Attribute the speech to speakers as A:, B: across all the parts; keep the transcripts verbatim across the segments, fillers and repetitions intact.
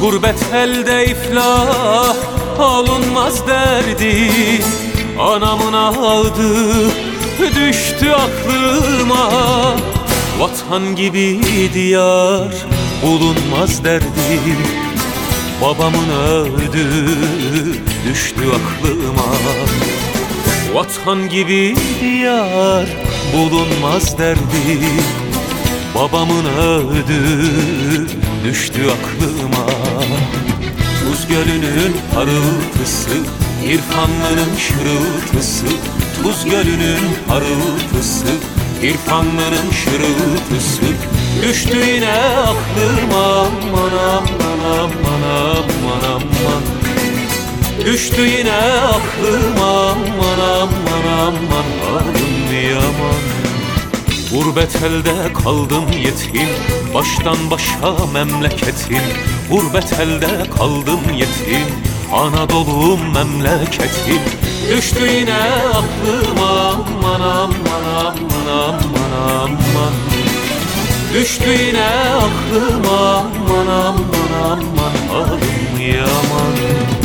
A: Gurbet elde iflah olunmaz derdi. Anamın adı düştü aklıma. Vatan gibi diyar bulunmaz derdi. Babamın öldü düştü aklıma. Vatan gibi diyar bulunmaz derdi. Babamın öldü düştü aklıma. Tuz Gölü'nün parıltısı, İrfanlı'nın şırıltısı. Tuz Gölü'nün parıltısı, İrfanlı'nın şırıltısı. Düştü yine aklıma, aman aman aman aman aman. Düştü yine aklıma, aman aman aman halim yaman. Gurbet elde kaldım yetim, baştan başa memleketim. Gurbet elde kaldım yetim, Anadolu'm memleketim. Düştü yine aklıma, aman aman aman aman aman. Düştü yine aklıma, aman aman aman halim yaman.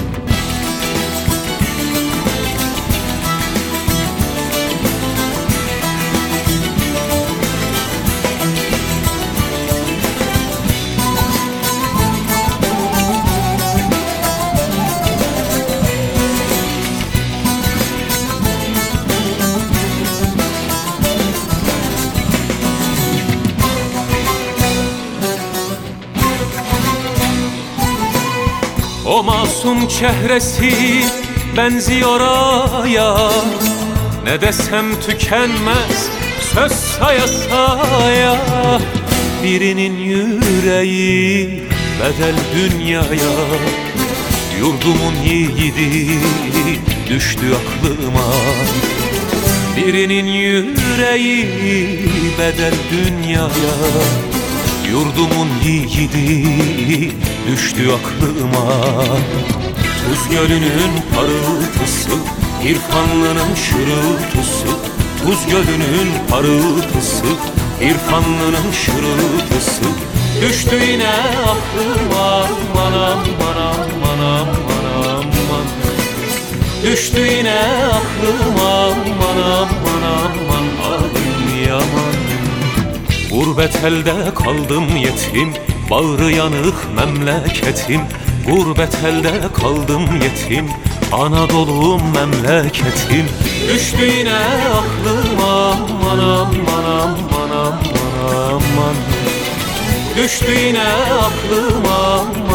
A: O masum çehresi benziyor aya. Ne desem tükenmez söz saya saya. Birinin yüreği bedel dünyaya. Yurdumun yiğidi düştü aklıma. Birinin yüreği bedel dünyaya. Yurdumun yiğidi düştü aklıma. Tuz Gölü'nün parıltısı, İrfanlı'nın şırıltısı. Tuz Gölü'nün parıltısı, İrfanlı'nın şırıltısı. Düştü yine aklıma, aman aman aman aman aman. Düştü yine aklıma, aman aman aman halim yaman. Gurbet elde kaldım yetim, bağrı yanık memleketim. Gurbet elde kaldım yetim, Anadolu'm memleketim. Düştü yine aklıma, aman aman aman aman aman. Düştü yine aklıma.